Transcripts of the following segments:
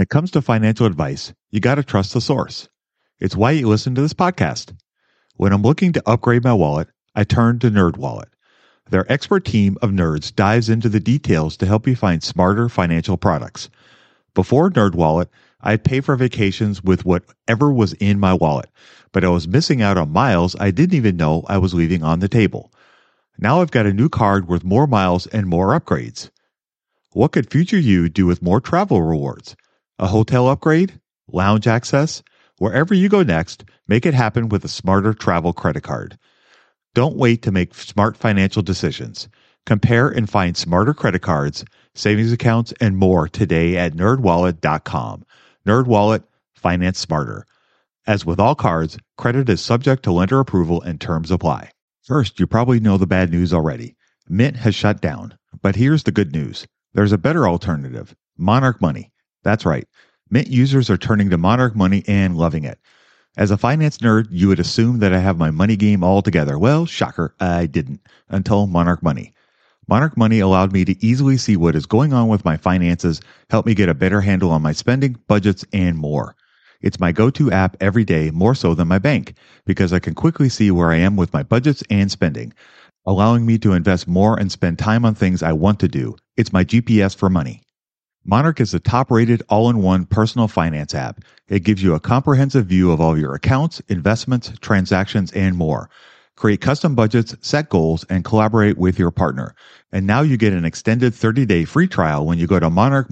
When it comes to financial advice, you got to trust the source. It's why you listen to this podcast. When I'm looking to upgrade my wallet, I turn to NerdWallet. Their expert team of nerds dives into the details to help you find smarter financial products. Before NerdWallet, I'd pay for vacations with whatever was in my wallet, but I was missing out on miles I didn't even know I was leaving on the table. Now I've got a new card worth more miles and more upgrades. What could future you do with more travel rewards? A hotel upgrade? Lounge access? Wherever you go next, make it happen with a smarter travel credit card. Don't wait to make smart financial decisions. Compare and find smarter credit cards, savings accounts, and more today at nerdwallet.com. NerdWallet, finance smarter. As with all cards, credit is subject to lender approval and terms apply. First, you probably know the bad news already. Mint has shut down. But here's the good news. There's a better alternative. Monarch Money. That's right. Mint users are turning to Monarch Money and loving it. As a finance nerd, you would assume that I have my money game all together. Well, shocker, I didn't, until Monarch Money. Monarch Money allowed me to easily see what is going on with my finances, help me get a better handle on my spending, budgets, and more. It's my go-to app every day, more so than my bank, because I can quickly see where I am with my budgets and spending, allowing me to invest more and spend time on things I want to do. It's my GPS for money. Monarch is the top-rated all-in-one personal finance app. It gives you a comprehensive view of all your accounts, investments, transactions, and more. Create custom budgets, set goals, and collaborate with your partner. And now you get an extended 30-day free trial when you go to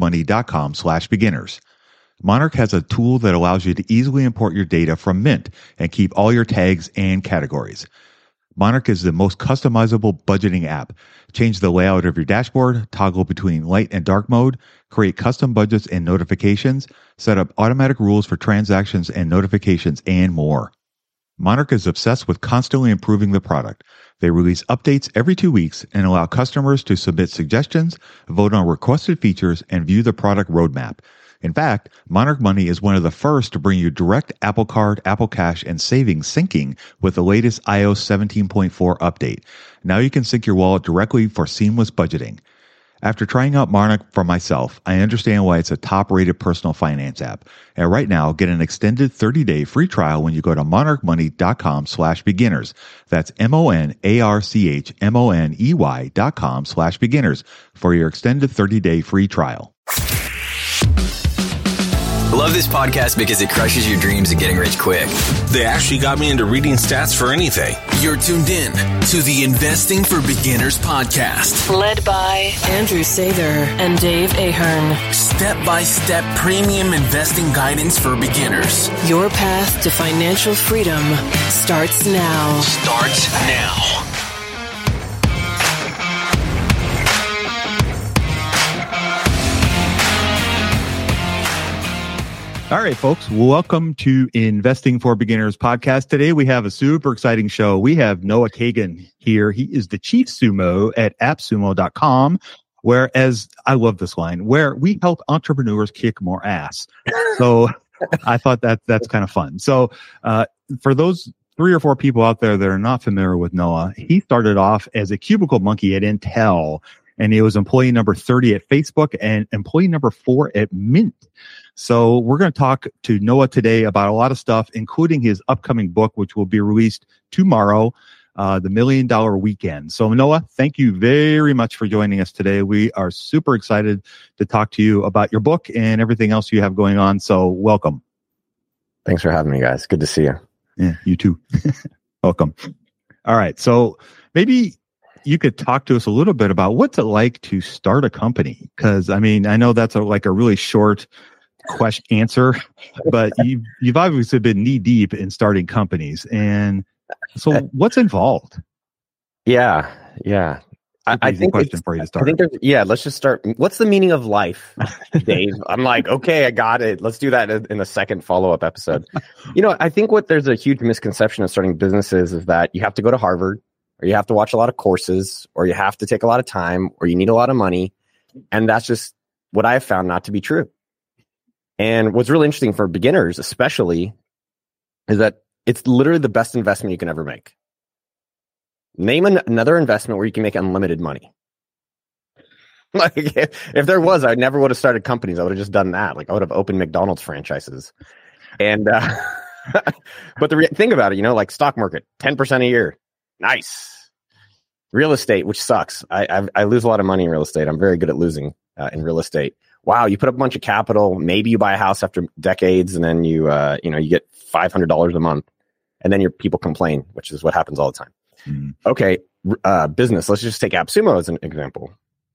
monarchmoney.com/beginners. Monarch has a tool that allows you to easily import your data from Mint and keep all your tags and categories. Monarch is the most customizable budgeting app. Change the layout of your dashboard, toggle between light and dark mode, create custom budgets and notifications, set up automatic rules for transactions and notifications, and more. Monarch is obsessed with constantly improving the product. They release updates every 2 weeks and allow customers to submit suggestions, vote on requested features, and view the product roadmap. In fact, Monarch Money is one of the first to bring you direct Apple Card, Apple Cash, and savings syncing with the latest iOS 17.4 update. Now you can sync your wallet directly for seamless budgeting. After trying out Monarch for myself, I understand why it's a top-rated personal finance app. And right now, get an extended 30-day free trial when you go to monarchmoney.com/beginners. That's monarchmoney.com/beginners for your extended 30-day free trial. Love this podcast because it crushes your dreams of getting rich quick. They actually got me into reading stats for anything. You're tuned in to the Investing for Beginners podcast. Led by Andrew Sather and Dave Ahern. Step-by-step premium investing guidance for beginners. Your path to financial freedom starts now. Starts now. All right, folks, welcome to Investing for Beginners podcast. Today, we have a super exciting show. We have Noah Kagan here. He is the chief sumo at appsumo.com, whereas I love this line, where we help entrepreneurs kick more ass. So I thought that's kind of fun. So for those 3 or 4 people out there that are not familiar with Noah, he started off as a cubicle monkey at Intel, and he was employee number 30 at Facebook and employee number 4 at Mint. So we're going to talk to Noah today about a lot of stuff, including his upcoming book, which will be released tomorrow, The $1 Million Weekend. So Noah, thank you very much for joining us today. We are super excited to talk to you about your book and everything else you have going on. So welcome. Thanks for having me, guys. Good to see you. Yeah, you too. Welcome. All right. So maybe you could talk to us a little bit about what's it like to start a company? Because, I mean, I know that's a really short answer, but you've obviously been knee deep in starting companies. And so what's involved? Yeah. I think question for you to start. Let's just start. What's the meaning of life, Dave? I'm like, okay, I got it. Let's do that in a second follow-up episode. I think there's a huge misconception of starting businesses is that you have to go to Harvard, or you have to watch a lot of courses, or you have to take a lot of time, or you need a lot of money. And that's just what I've found not to be true. And what's really interesting for beginners, especially, is that it's literally the best investment you can ever make. Name another investment where you can make unlimited money. Like if there was, I never would have started companies. I would have just done that. Like I would have opened McDonald's franchises. And but think about it, like stock market, 10% a year, nice. Real estate, which sucks. I lose a lot of money in real estate. I'm very good at losing in real estate. Wow, you put up a bunch of capital. Maybe you buy a house after decades, and then you get $500 a month, and then your people complain, which is what happens all the time. Mm. Okay, business. Let's just take AppSumo as an example.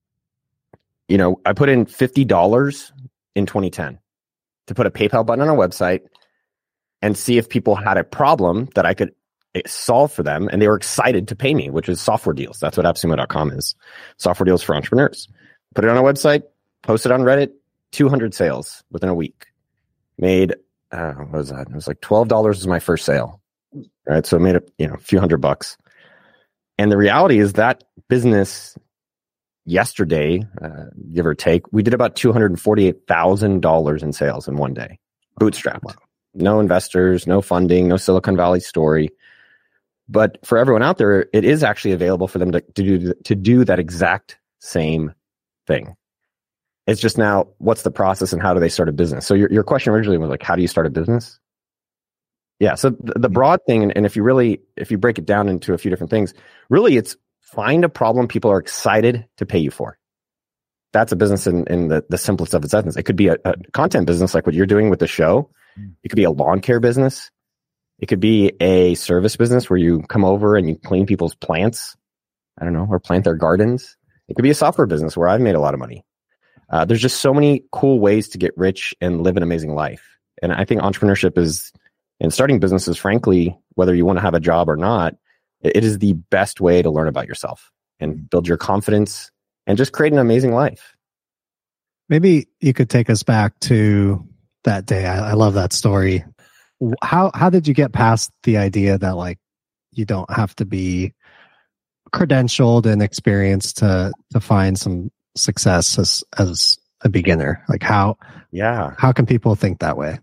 I put in $50 in 2010 to put a PayPal button on a website and see if people had a problem that I could solve for them, and they were excited to pay me, which is software deals. That's what AppSumo.com is. Software deals for entrepreneurs. Put it on a website, posted on Reddit, 200 sales within a week. Made, what was that? It was like $12 was my first sale, right? So it made a few $100. And the reality is that business yesterday, give or take, we did about $248,000 in sales in one day. Bootstrapped. Wow. No investors, no funding, no Silicon Valley story. But for everyone out there, it is actually available for them to do that exact same thing. It's just now, what's the process and how do they start a business? So your question originally was like, how do you start a business? Yeah. So the broad thing, and if you break it down into a few different things, really it's find a problem people are excited to pay you for. That's a business in the simplest of its essence. It could be a content business like what you're doing with the show. It could be a lawn care business. It could be a service business where you come over and you clean people's plants, or plant their gardens. It could be a software business where I've made a lot of money. There's just so many cool ways to get rich and live an amazing life. And I think entrepreneurship and starting businesses, frankly, whether you want to have a job or not, it is the best way to learn about yourself and build your confidence and just create an amazing life. Maybe you could take us back to that day. I love that story. How did you get past the idea that like you don't have to be credentialed and experienced to find some success as a beginner? Like how can people think that way?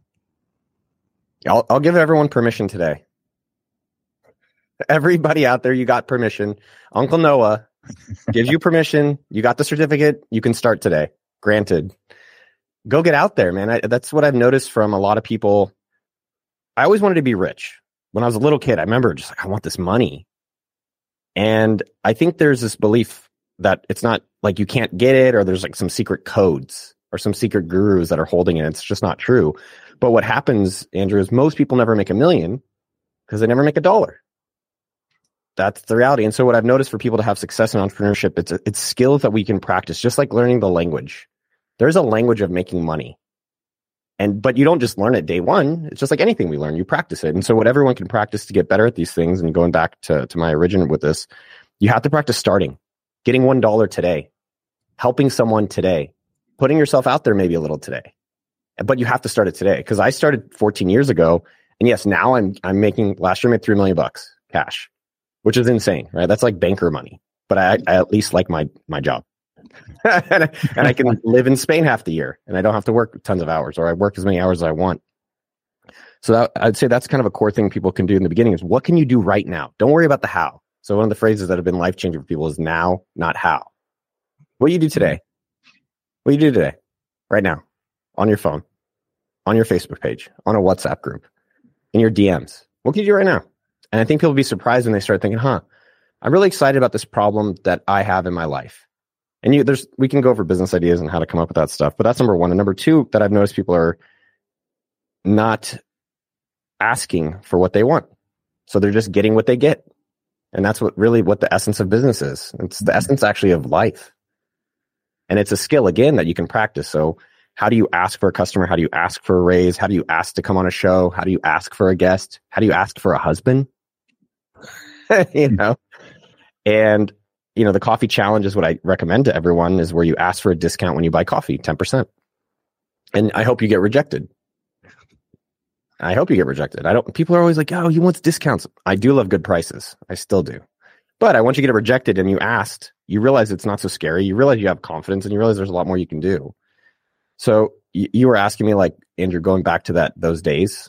I'll give everyone permission today. Everybody out there, you got permission. Uncle Noah gives you permission. You got the certificate. You can start today. Granted. Go get out there, man. That's what I've noticed from a lot of people. I always wanted to be rich. When I was a little kid, I remember just like, I want this money. And I think there's this belief that it's not like you can't get it, or there's like some secret codes or some secret gurus that are holding it. It's just not true. But what happens, Andrew, is most people never make $1 million because they never make $1. That's the reality. And so what I've noticed for people to have success in entrepreneurship, it's skills that we can practice, just like learning the language. There's a language of making money. But you don't just learn it day one. It's just like anything we learn, you practice it. And so what everyone can practice to get better at these things, and going back to my origin with this, you have to practice starting, getting $1 today, helping someone today, putting yourself out there maybe a little today. But you have to start it today, because I started 14 years ago. And yes, now I'm making, last year I made $3 million cash, which is insane, right? That's like banker money. But I at least like my job. and I can live in Spain half the year, and I don't have to work tons of hours, or I work as many hours as I want. So I'd say that's kind of a core thing people can do in the beginning is, what can you do right now? Don't worry about the how. So one of the phrases that have been life-changing for people is now, not how. What do you do today? What do you do today? Right now, on your phone, on your Facebook page, on a WhatsApp group, in your DMs. What can you do right now? And I think people will be surprised when they start thinking, I'm really excited about this problem that I have in my life. And we can go over business ideas and how to come up with that stuff, but that's number one. And number two, that I've noticed people are not asking for what they want. So they're just getting what they get. And that's what the essence of business is. It's the essence actually of life. And it's a skill, again, that you can practice. So how do you ask for a customer? How do you ask for a raise? How do you ask to come on a show? How do you ask for a guest? How do you ask for a husband? And the coffee challenge is what I recommend to everyone, is where you ask for a discount when you buy coffee, 10%. And I hope you get rejected. People are always like, he wants discounts. I do love good prices. I still do. But once you get it rejected and you asked, you realize it's not so scary. You realize you have confidence, and you realize there's a lot more you can do. So you were asking me, like, Andrew, going back to those days.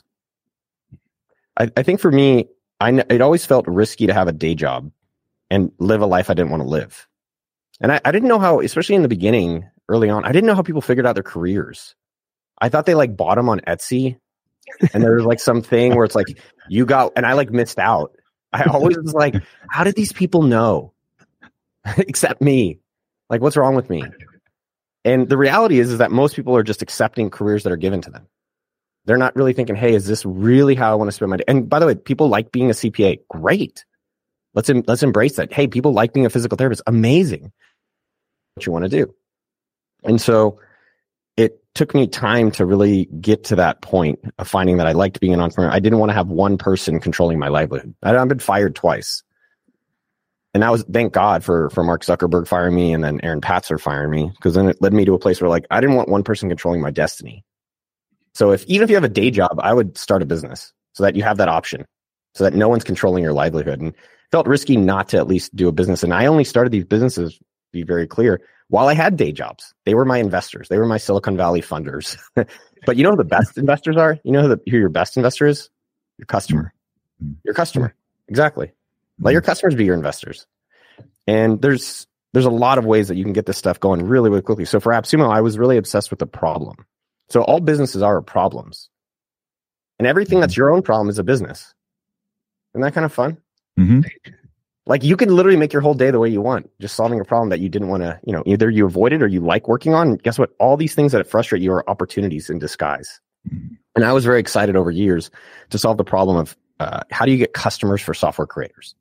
I think for me, it always felt risky to have a day job and live a life I didn't want to live. And I didn't know how, especially in the beginning, early on, I didn't know how people figured out their careers. I thought they like bought them on Etsy, and there was like something where it's like and I like missed out. I always was like, how did these people know? Except me. Like, what's wrong with me? And the reality is that most people are just accepting careers that are given to them. They're not really thinking, hey, is this really how I want to spend my day? And by the way, people like being a CPA. Great. Let's embrace that. Hey, people like being a physical therapist. Amazing. What you want to do. And so it took me time to really get to that point of finding that I liked being an entrepreneur. I didn't want to have one person controlling my livelihood. I've been fired twice. And that was, thank God for Mark Zuckerberg firing me and then Aaron Patzer firing me, because then it led me to a place where like, I didn't want one person controlling my destiny. So even if you have a day job, I would start a business so that you have that option, so that no one's controlling your livelihood. And it felt risky not to at least do a business. And I only started these businesses, to be very clear, while I had day jobs. They were my investors. They were my Silicon Valley funders. But you know who the best investors are? You know who your best investor is? Your customer. Your customer. Exactly. Let your customers be your investors. And there's a lot of ways that you can get this stuff going really, really quickly. So for AppSumo, I was really obsessed with the problem. So all businesses are problems. And everything that's your own problem is a business. Isn't that kind of fun? Mm-hmm. Like you can literally make your whole day the way you want, just solving a problem that you didn't want to, either you avoided or you like working on. And guess what? All these things that frustrate you are opportunities in disguise. And I was very excited over years to solve the problem of how do you get customers for software creators?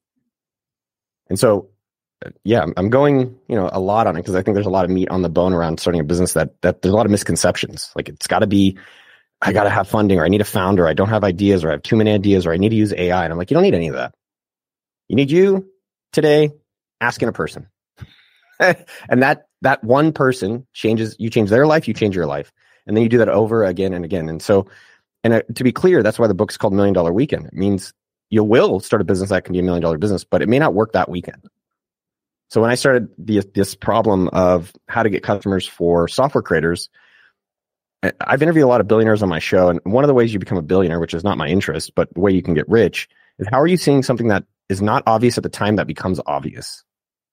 And so, yeah, I'm going, a lot on it because I think there's a lot of meat on the bone around starting a business that there's a lot of misconceptions. Like it's got to be, I got to have funding, or I need a founder, I don't have ideas, or I have too many ideas, or I need to use AI. And I'm like, you don't need any of that. You need you today asking a person. And that one person you change their life, you change your life. And then you do that over again and again. And so, to be clear, that's why the book's called $1 Million Weekend. It means you will start a business that can be $1 million business, but it may not work that weekend. So when I started this problem of how to get customers for software creators, I've interviewed a lot of billionaires on my show. And one of the ways you become a billionaire, which is not my interest, but the way you can get rich, is how are you seeing something that is not obvious at the time that becomes obvious?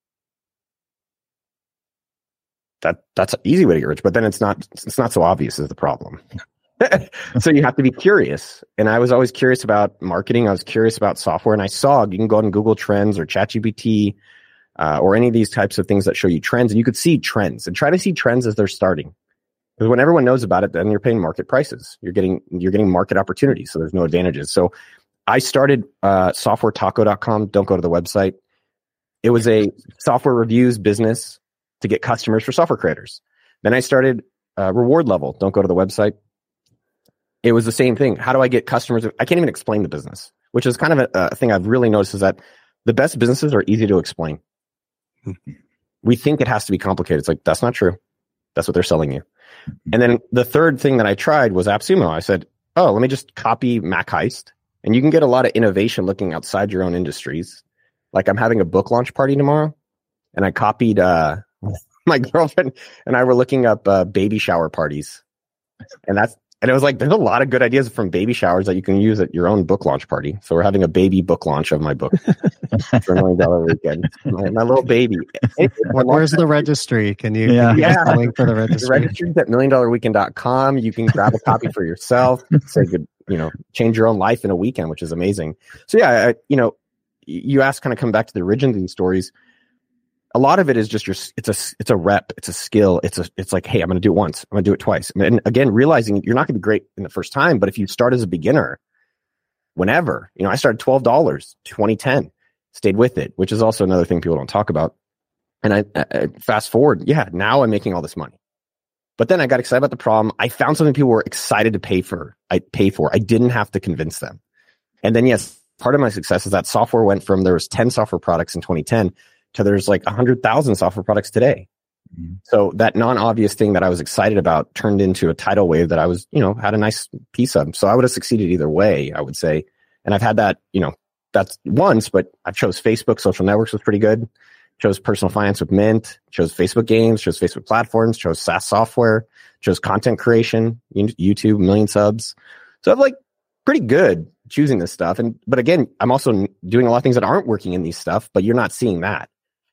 That's an easy way to get rich, but then it's not so obvious is the problem. So you have to be curious. And I was always curious about marketing. I was curious about software, and I saw you can go out and Google Trends or ChatGPT or any of these types of things that show you trends, and you could see trends and try to see trends as they're starting. Because when everyone knows about it, then you're paying market prices. You're getting market opportunities. So there's no advantages. So I started softwaretaco.com. Don't go to the website. It was a software reviews business to get customers for software creators. Then I started Reward Level. Don't go to the website. It was the same thing. How do I get customers? I can't even explain the business, which is kind of a thing I've really noticed, is that the best businesses are easy to explain. We think it has to be complicated. It's like, that's not true. That's what they're selling you. And then the third thing that I tried was AppSumo. I said, let me just copy MacHeist. And you can get a lot of innovation looking outside your own industries. Like I'm having a book launch party tomorrow, and I copied my girlfriend and I were looking up baby shower parties. And it was like, there's a lot of good ideas from baby showers that you can use at your own book launch party. So we're having a baby book launch of my book for $1 Million Weekend. My little baby. Where's the registry? Can you link for the registry? The registry's at $1millionweekend.com. You can grab a copy for yourself. So you could, change your own life in a weekend, which is amazing. So yeah, you asked, kind of come back to the origin of these stories. A lot of it is just it's a rep, it's a skill. It's like, hey, I'm going to do it once. I'm going to do it twice. And again, realizing you're not going to be great in the first time, but if you start as a beginner, whenever, I started $12, 2010, stayed with it, which is also another thing people don't talk about. And I fast forward. Yeah. Now I'm making all this money, but then I got excited about the problem. I found something people were excited to pay for. I didn't have to convince them. And then, yes, part of my success is that software went from, there was 10 software products in 2010 to there's like 100,000 software products today. Mm-hmm. So that non-obvious thing that I was excited about turned into a tidal wave that I was, had a nice piece of. So I would have succeeded either way, I would say. And I've had that, that's once, but I chose Facebook. Social networks was pretty good. Chose personal finance with Mint. Chose Facebook games. Chose Facebook platforms. Chose SaaS software. Chose content creation. YouTube, 1 million subs. So I'm like pretty good choosing this stuff. But again, I'm also doing a lot of things that aren't working in these stuff, but you're not seeing that.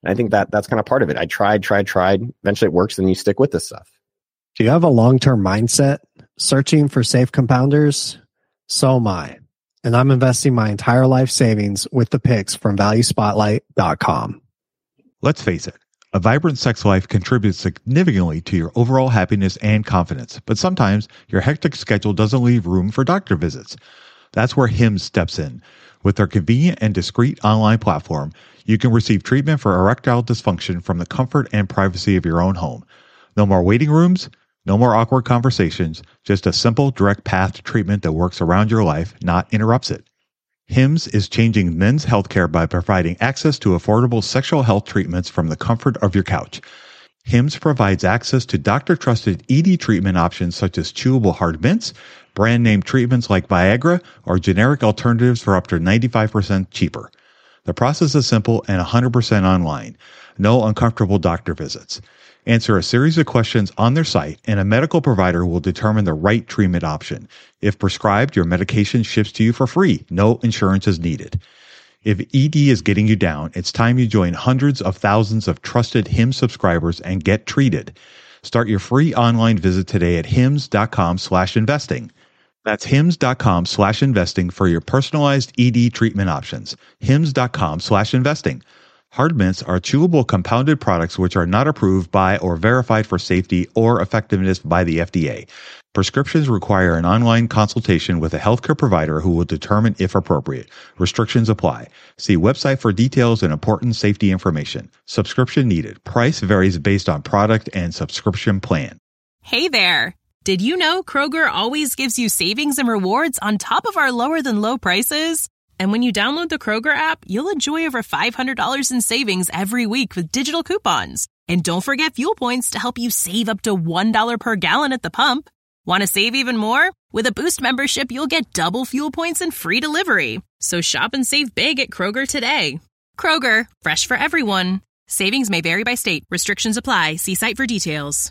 And I think that's kind of part of it. I tried. Eventually it works, and you stick with this stuff. Do you have a long-term mindset searching for safe compounders? So am I. And I'm investing my entire life savings with the picks from valuespotlight.com. Let's face it, a vibrant sex life contributes significantly to your overall happiness and confidence, but sometimes your hectic schedule doesn't leave room for doctor visits. That's where Hims steps in. With their convenient and discreet online platform, you can receive treatment for erectile dysfunction from the comfort and privacy of your own home. No more waiting rooms, no more awkward conversations, just a simple, direct path to treatment that works around your life, not interrupts it. Hims is changing men's healthcare by providing access to affordable sexual health treatments from the comfort of your couch. Hims provides access to doctor-trusted ED treatment options such as chewable hard mints, brand-name treatments like Viagra, or generic alternatives for up to 95% cheaper. The process is simple and 100% online. No uncomfortable doctor visits. Answer a series of questions on their site, and a medical provider will determine the right treatment option. If prescribed, your medication ships to you for free. No insurance is needed. If ED is getting you down, it's time you join hundreds of thousands of trusted Hims subscribers and get treated. Start your free online visit today at hims.com/investing. That's hims.com/investing for your personalized ED treatment options. hims.com/investing. Hard mints are chewable compounded products which are not approved by or verified for safety or effectiveness by the FDA. Prescriptions require an online consultation with a healthcare provider who will determine if appropriate. Restrictions apply. See website for details and important safety information. Subscription needed. Price varies based on product and subscription plan. Hey there! Did you know Kroger always gives you savings and rewards on top of our lower than low prices? And when you download the Kroger app, you'll enjoy over $500 in savings every week with digital coupons. And don't forget fuel points to help you save up to $1 per gallon at the pump. Want to save even more? With a Boost membership, you'll get double fuel points and free delivery. So shop and save big at Kroger today. Kroger, fresh for everyone. Savings may vary by state. Restrictions apply. See site for details.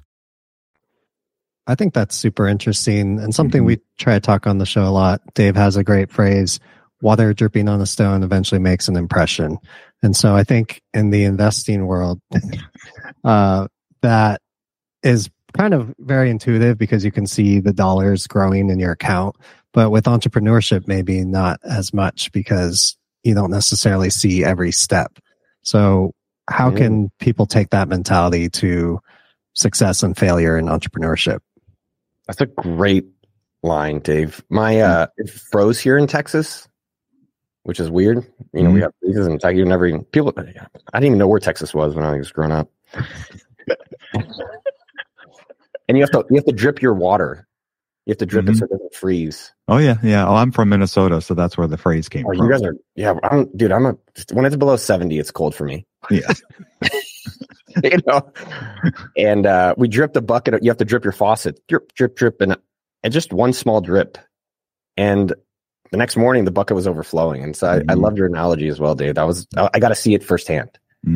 I think that's super interesting and something we try to talk on the show a lot. Dave has a great phrase, water dripping on a stone eventually makes an impression. And so I think in the investing world, that is kind of very intuitive because you can see the dollars growing in your account. But with entrepreneurship, maybe not as much because you don't necessarily see every step. So how can people take that mentality to success and failure in entrepreneurship? That's a great line, Dave. It froze here in Texas, which is weird. You know, we have freezes in Texas. I didn't even know where Texas was when I was growing up. And you have to drip your water. You have to drip it so it doesn't freeze. Oh yeah. Oh, I'm from Minnesota, so that's where the phrase came from. You guys are, when it's below 70, it's cold for me. Yeah. You know, and we dripped a bucket. You have to drip your faucet, drip, and just one small drip. And the next morning, the bucket was overflowing. And so I loved your analogy as well, Dave. I got to see it firsthand.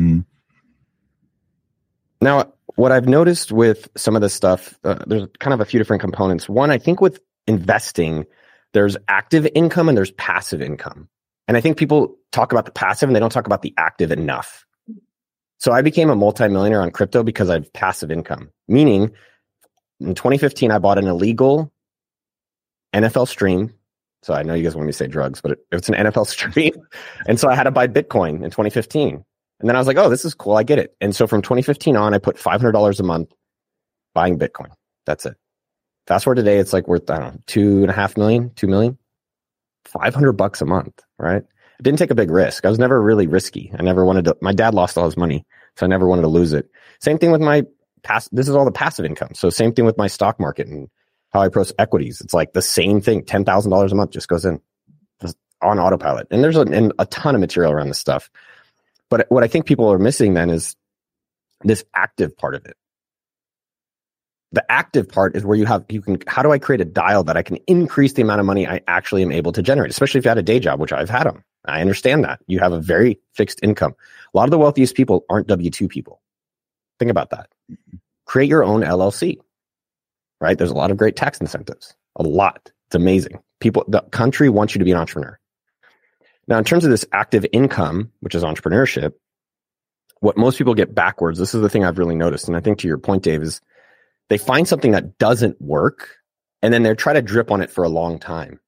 Now, what I've noticed with some of this stuff, there's kind of a few different components. One, I think with investing, there's active income and there's passive income. And I think people talk about the passive and they don't talk about the active enough. So I became a multimillionaire on crypto because I have passive income. Meaning, in 2015, I bought an illegal NFL stream. So I know you guys want me to say drugs, but it's an NFL stream. And so I had to buy Bitcoin in 2015. And then I was like, oh, this is cool. I get it. And so from 2015 on, I put $500 a month buying Bitcoin. That's it. Fast forward today, it's like worth, I don't know, $2.5 million, $2 million, $500 a month, right? I didn't take a big risk. I was never really risky. I never wanted to, my dad lost all his money, so I never wanted to lose it. Same thing with my this is all the passive income. So same thing with my stock market and how I approach equities. It's like the same thing. $10,000 a month just goes in just on autopilot. And there's a ton of material around this stuff. But what I think people are missing then is this active part of it. The active part is where how do I create a dial that I can increase the amount of money I actually am able to generate, especially if you had a day job, which I've had them. I understand that. You have a very fixed income. A lot of the wealthiest people aren't W-2 people. Think about that. Create your own LLC, right? There's a lot of great tax incentives. A lot. It's amazing. The country wants you to be an entrepreneur. Now, in terms of this active income, which is entrepreneurship, what most people get backwards, this is the thing I've really noticed. And I think to your point, Dave, is they find something that doesn't work and then they try to drip on it for a long time.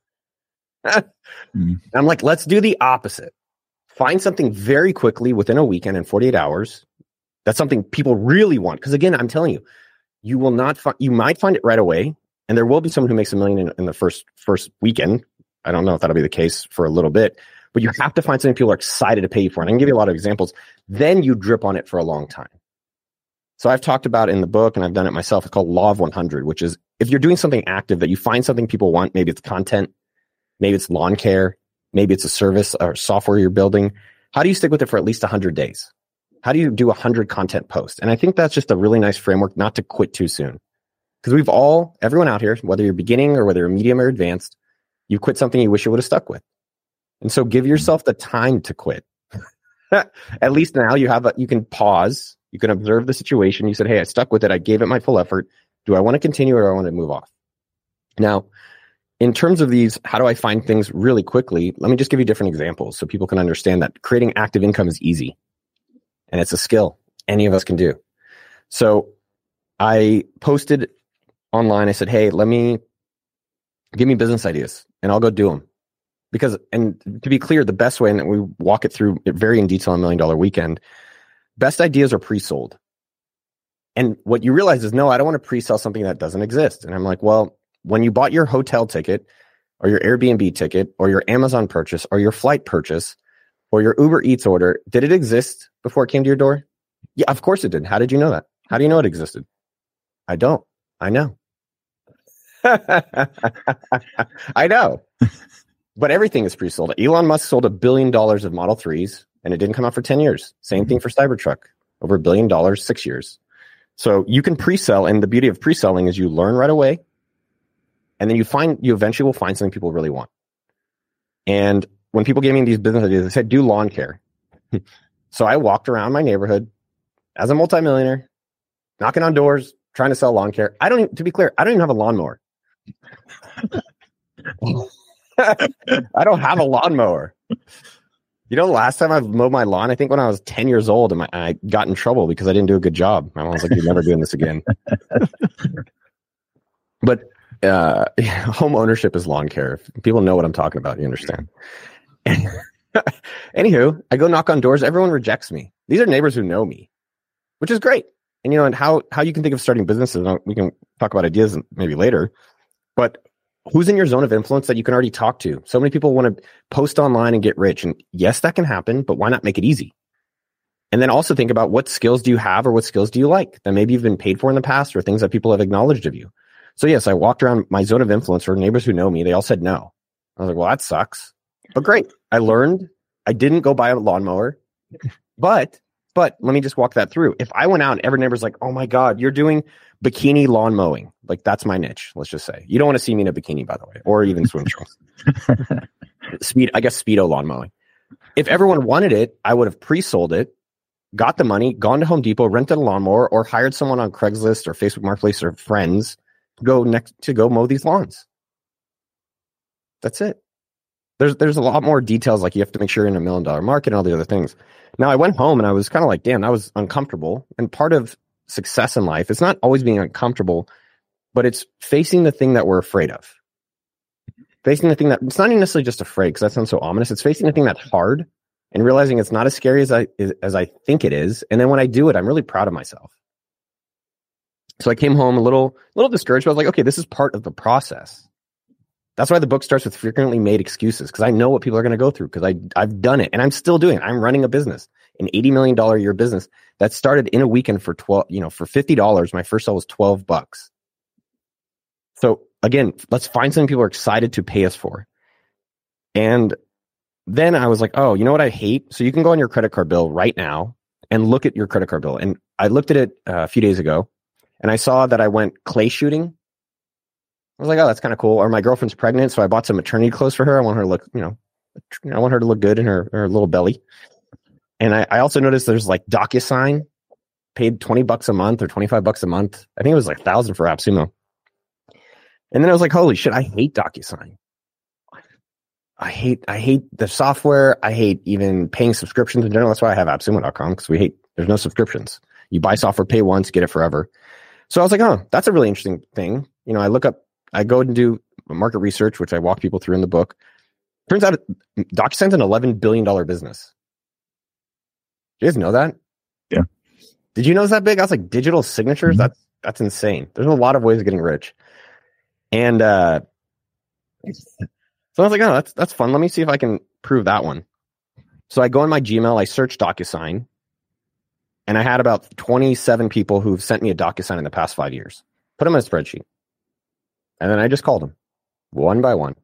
I'm like, let's do the opposite. Find something very quickly within a weekend in 48 hours. That's something people really want. Because again, I'm telling you, you will not find, you might find it right away. And there will be someone who makes $1 million in the first weekend. I don't know if that'll be the case for a little bit, but you have to find something people are excited to pay you for. And I can give you a lot of examples. Then you drip on it for a long time. So I've talked about in the book, and I've done it myself. It's called Law of 100, which is if you're doing something active that you find something people want, maybe it's content, maybe it's lawn care, maybe it's a service or software you're building. How do you stick with it for at least 100 days? How do you do 100 content posts? And I think that's just a really nice framework not to quit too soon. Because everyone out here, whether you're beginning or whether you're medium or advanced, you quit something you wish you would have stuck with. And so give yourself the time to quit. At least now you can pause. You can observe the situation. You said, hey, I stuck with it. I gave it my full effort. Do I want to continue or do I want to move off? Now, in terms of these, how do I find things really quickly? Let me just give you different examples so people can understand that creating active income is easy. And it's a skill any of us can do. So I posted online. I said, hey, give me business ideas and I'll go do them. Because, and to be clear, the best way, and we walk it through very in detail on $1 Million Weekend, best ideas are pre-sold. And what you realize is, no, I don't want to pre-sell something that doesn't exist. And I'm like, well, when you bought your hotel ticket or your Airbnb ticket or your Amazon purchase or your flight purchase or your Uber Eats order, did it exist before it came to your door? Yeah, of course it did. How did you know that? How do you know it existed? I don't. I know. I know. But everything is pre-sold. Elon Musk sold $1 billion of Model 3s and it didn't come out for 10 years. Same thing for Cybertruck. Over $1 billion, 6 years. So you can pre-sell, and the beauty of pre-selling is you learn right away, and then you eventually will find something people really want. And when people gave me these business ideas, they said, do lawn care. So I walked around my neighborhood as a multimillionaire, knocking on doors, trying to sell lawn care. To be clear, I don't even have a lawnmower. I don't have a lawnmower. You know, the last time I mowed my lawn, I think when I was 10 years old, and I got in trouble because I didn't do a good job. My mom was like, you're never doing this again. But home ownership is lawn care. If people know what I'm talking about, you understand. Anywho, I go knock on doors. Everyone rejects me. These are neighbors who know me, which is great. And, you know, and how you can think of starting businesses. We can talk about ideas maybe later. But who's in your zone of influence that you can already talk to? So many people want to post online and get rich. And yes, that can happen, but why not make it easy? And then also think about what skills do you have or what skills do you like that maybe you've been paid for in the past or things that people have acknowledged of you. So yes, I walked around my zone of influence or neighbors who know me. They all said no. I was like, well, that sucks. But great. I learned. I didn't go buy a lawnmower, but let me just walk that through. If I went out and every neighbor's like, oh my God, you're doing bikini lawn mowing. Like that's my niche. Let's just say you don't want to see me in a bikini, by the way, or even swim trunks. Speedo lawn mowing. If everyone wanted it, I would have pre-sold it, got the money, gone to Home Depot, rented a lawnmower, or hired someone on Craigslist or Facebook Marketplace or friends to go mow these lawns. That's it. There's a lot more details. Like you have to make sure you're in $1 million market and all the other things. Now I went home and I was kind of like, damn, that was uncomfortable. And part of success in life, it's not always being uncomfortable, but it's facing the thing that we're afraid of. Facing the thing that it's not even necessarily just afraid, because that sounds so ominous. It's facing the thing that's hard and realizing it's not as scary as I think it is. And then when I do it, I'm really proud of myself. So I came home a little discouraged, but I was like, okay, this is part of the process. That's why the book starts with frequently made excuses, because I know what people are going to go through, because I've done it and I'm still doing it. I'm running a business, an $80 million a year business that started in a weekend for for $50. My first sale was $12. So again, let's find something people are excited to pay us for. And then I was like, oh, you know what I hate? So you can go on your credit card bill right now and look at your credit card bill. And I looked at it a few days ago and I saw that I went clay shooting. I was like, oh, that's kind of cool. Or my girlfriend's pregnant, so I bought some maternity clothes for her. I want her to look, I want her to look good in her little belly. And I also noticed there's like DocuSign, paid $20 a month or $25 a month. I think it was like $1,000 for AppSumo. And then I was like, holy shit, I hate DocuSign. I hate the software. I hate even paying subscriptions in general. That's why I have AppSumo.com, because there's no subscriptions. You buy software, pay once, get it forever. So I was like, oh, that's a really interesting thing. I go and do market research, which I walk people through in the book. Turns out DocuSign's an $11 billion business. Do you guys know that? Yeah. Did you know it's that big? I was like, digital signatures? Mm-hmm. That's insane. There's a lot of ways of getting rich. And so I was like, oh, that's fun. Let me see if I can prove that one. So I go in my Gmail, I search DocuSign, and I had about 27 people who've sent me a DocuSign in the past 5 years. Put them in a spreadsheet. And then I just called them one by one.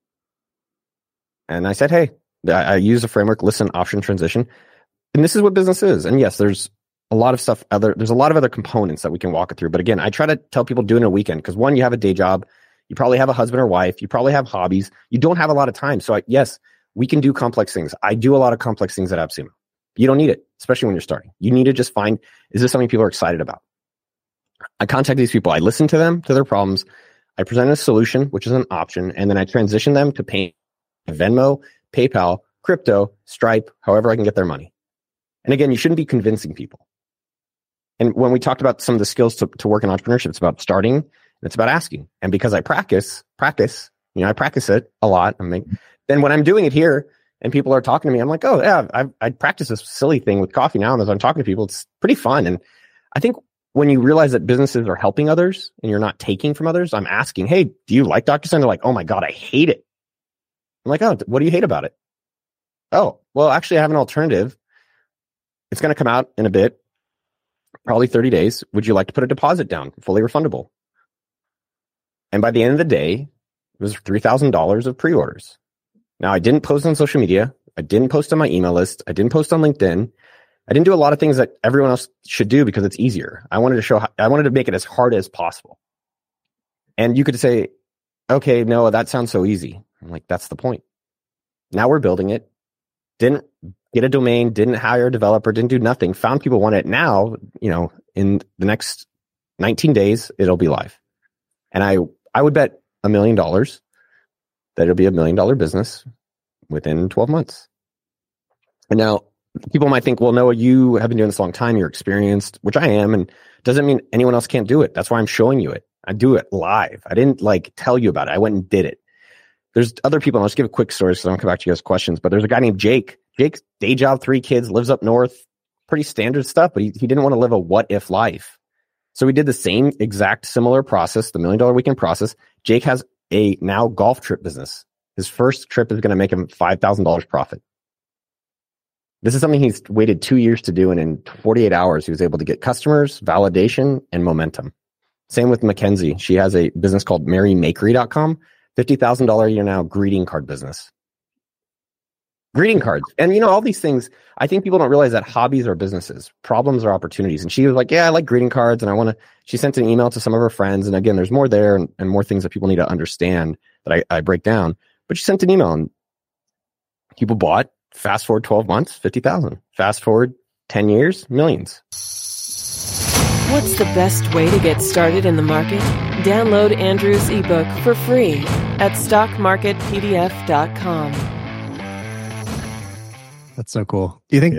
And I said, hey, I use a framework, listen, option, transition. And this is what business is. And yes, there's a lot of stuff, there's a lot of other components that we can walk it through. But again, I try to tell people do it in a weekend, because one, you have a day job. You probably have a husband or wife. You probably have hobbies. You don't have a lot of time. So yes, we can do complex things. I do a lot of complex things at AppSumo. You don't need it, especially when you're starting. You need to just find, is this something people are excited about? I contact these people. I listen to them, to their problems. I present a solution, which is an option. And then I transition them to pay Venmo, PayPal, crypto, Stripe, however I can get their money. And again, you shouldn't be convincing people. And when we talked about some of the skills to work in entrepreneurship, it's about starting, and it's about asking. And because I practice, I practice it a lot. Then when I'm doing it here and people are talking to me, I'm like, oh yeah, I practice this silly thing with coffee now. And as I'm talking to people, it's pretty fun. And I think when you realize that businesses are helping others and you're not taking from others, I'm asking, hey, do you like DocuSign? They're like, oh my God, I hate it. I'm like, oh, what do you hate about it? Oh, well, actually I have an alternative. It's going to come out in a bit, probably 30 days. Would you like to put a deposit down, fully refundable? And by the end of the day, it was $3,000 of pre-orders. Now, I didn't post on social media. I didn't post on my email list. I didn't post on LinkedIn. I didn't do a lot of things that everyone else should do because it's easier. I wanted to make it as hard as possible. And you could say, okay, no, that sounds so easy. I'm like, that's the point. Now we're building it. Didn't get a domain, didn't hire a developer, didn't do nothing. Found people want it. Now, in the next 19 days, it'll be live. And I would bet $1 million that it'll be $1 million business within 12 months. And now people might think, well, Noah, you have been doing this a long time. You're experienced, which I am. And doesn't mean anyone else can't do it. That's why I'm showing you it. I do it live. I didn't tell you about it. I went and did it. There's other people. I'll just give a quick story so I don't come back to you guys' questions. But there's a guy named Jake. Jake's day job, 3 kids, lives up north. Pretty standard stuff, but he didn't want to live a what if life. So we did the same exact similar process, the $1 million weekend process. Jake has a now golf trip business. His first trip is going to make him $5,000 profit. This is something he's waited 2 years to do. And in 48 hours, he was able to get customers, validation, and momentum. Same with Mackenzie. She has a business called MaryMakery.com. $50,000 a year now greeting card business. Greeting cards. And all these things, I think people don't realize that hobbies are businesses. Problems are opportunities. And she was like, yeah, I like greeting cards and she sent an email to some of her friends. And again, there's more there and more things that people need to understand that I break down. But she sent an email and people bought. Fast forward 12 months, 50,000. Fast forward 10 years, millions. What's the best way to get started in the market? Download Andrew's ebook for free at stockmarketpdf.com. That's so cool. Do you think,